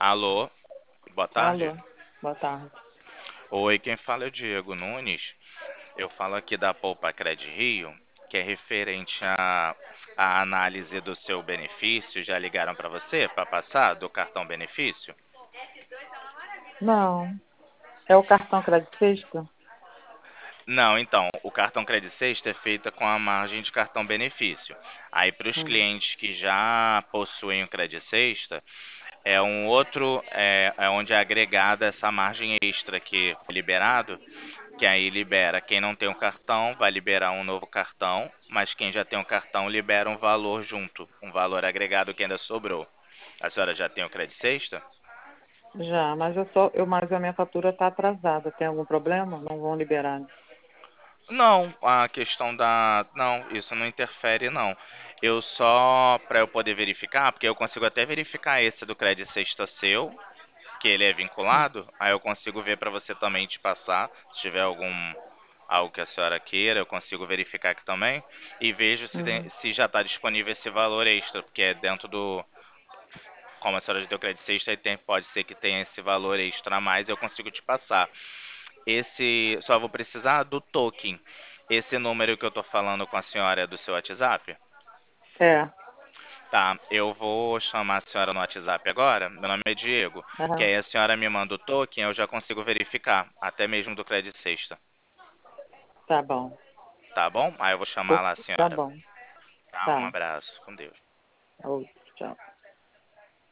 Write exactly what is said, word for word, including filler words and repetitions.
Alô, boa tarde. Alô, boa tarde. Oi, quem fala é o Diego Nunes. Eu falo aqui da Poupa Cred Rio, que é referente à à análise do seu benefício. Já ligaram para você para passar do cartão benefício? Não, é o cartão Crédito Sexta? Não, então, o cartão Credit Sexta é feito com a margem de cartão benefício. Aí, para os Hum, clientes que já possuem o Credit Sexta, é um outro, é, é onde é agregada essa margem extra que foi liberado, que aí libera quem não tem o cartão, vai liberar um novo cartão, mas quem já tem o cartão libera um valor junto, um valor agregado que ainda sobrou. A senhora já tem o Credit Sexta? já, mas eu só, eu, mas a minha fatura está atrasada. Tem algum problema? Não vão liberar. Não, a questão da. Não, isso não interfere, não. Eu só, para eu poder verificar, porque eu consigo até verificar esse do Credit Sexta seu, que ele é Hum, vinculado, aí eu consigo ver para você também te passar, se tiver algum algo que a senhora queira, eu consigo verificar aqui também e vejo se, tem- uhum, se já está disponível esse valor extra, porque é dentro do, como a senhora já deu Credit Sexta, aí tem, pode ser que tenha esse valor extra a mais, eu consigo te passar. Esse, só vou precisar do token. Esse número que eu tô falando com a senhora é do seu WhatsApp? é, Tá, eu vou chamar a senhora no WhatsApp agora. Meu nome é Diego. Que aham, aí a senhora me manda o token, eu já consigo verificar, até mesmo do Credit Sexta. tá bom. Tá bom? Aí eu vou chamar Por- lá a Tá senhora. bom, Tá, um tá. abraço. Com Deus. Outro, tchau.